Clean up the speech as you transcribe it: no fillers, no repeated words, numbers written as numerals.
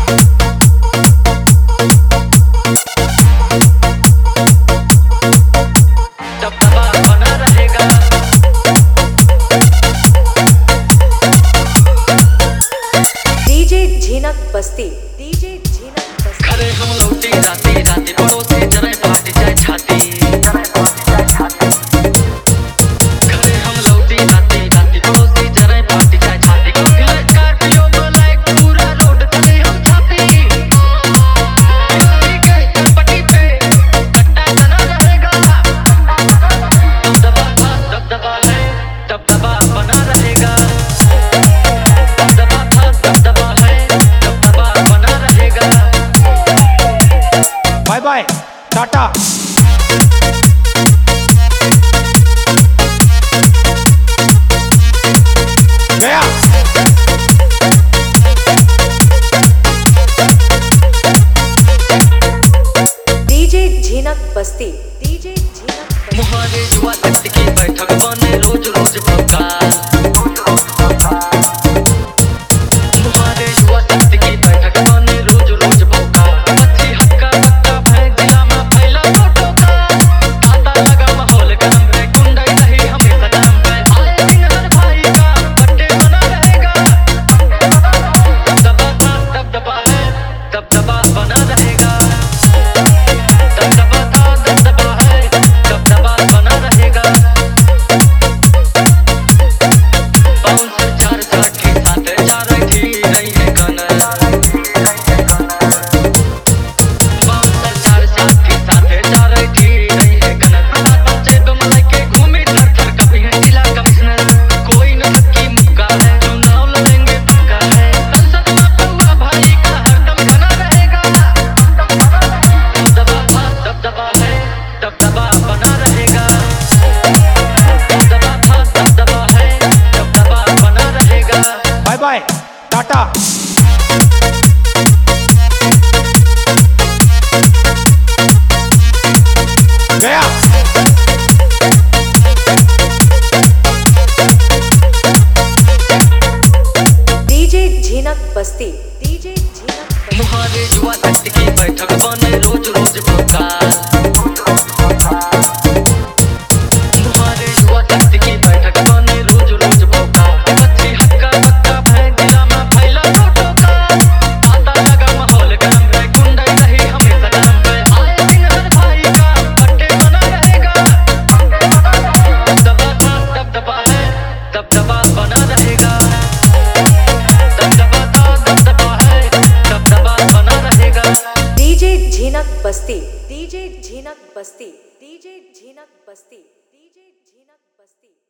बस्ती DJ झीनक बस्ती। घरे हम लौटी राती राती पड़ोसी जरे फाट जाए छाती। घरे हम लौटी राती राती पड़ोसी जरे फाट जाए छाती। कोठिला स्कॉर्पियो ब्लैक पूरा रोड चले हम छाती। बिल्ली के पट्टी पे कट्टा तना रहेगा। दबदबा था दबदबा है दबदबा बना रहेगा। दबदबा था दबदबा है दबदबा बना रहेगा। Bye bye tata. गया डीजे झीनक बस्ती डीजे झीनक बस्ती। मुहारे जुआ तख्त की बैठक बने रोज रोज भौकाल। मुहारे जुआ तख्त की बैठक बने रोज रोज भौकाल। मच्छी हक्का बक्का भैं जिला में फैला फोटो का। ताता लगा माहौल गरम पे कुंडई रही हमेशा गरम पे। आए दिन हर भाई का बर्थडे बना रहेगा। दबदबा था दबदबा है दबदबा बना रहेगा। दबदबा था दबदबा है दबदबा बना रहेगा। बाउंसर चार साठी साथ जा रही नहीं है गनर। बाउंसर चार साठी साथ जा रही नहीं है गनर। सात बच्चे बम लेके घूमी थर थर कभी है जिला कमिश्नर। कोई न थकी मुक्का है चुनाव लड़ेंगे पक्का है। संसद में पौआ भाई का हरदम बना रहेगा। दबदबा था दबदबा है दबदबा बना रहेगा। दबदबा था दबदबा है दबदबा बना रहेगा। Bye bye tata. गया डीजे झीनक बस्ती डीजे झीनक बस्ती। मुहारे जुआ तख्त की बैठक बने रोज रोज भौकाल। मुहारे जुआ तख्त की बैठक बने रोज रोज भौकाल। मच्छी हक्का बक्का भैं जिला में फैला फोटो का। ताता लगा माहौल गरम पे कुंडई रही हमेशा गरम पे। आए दिन हर भाई का बर्थडे बना रहेगा। दबदबा था दबदबा है दबदबा बना रहेगा। दबदबा था दबदबा है दबदबा बना रहेगा। डीजे झीनक बस्ती डीजे झीनक बस्ती डीजे झीनक बस्ती डीजे झीनक बस्ती।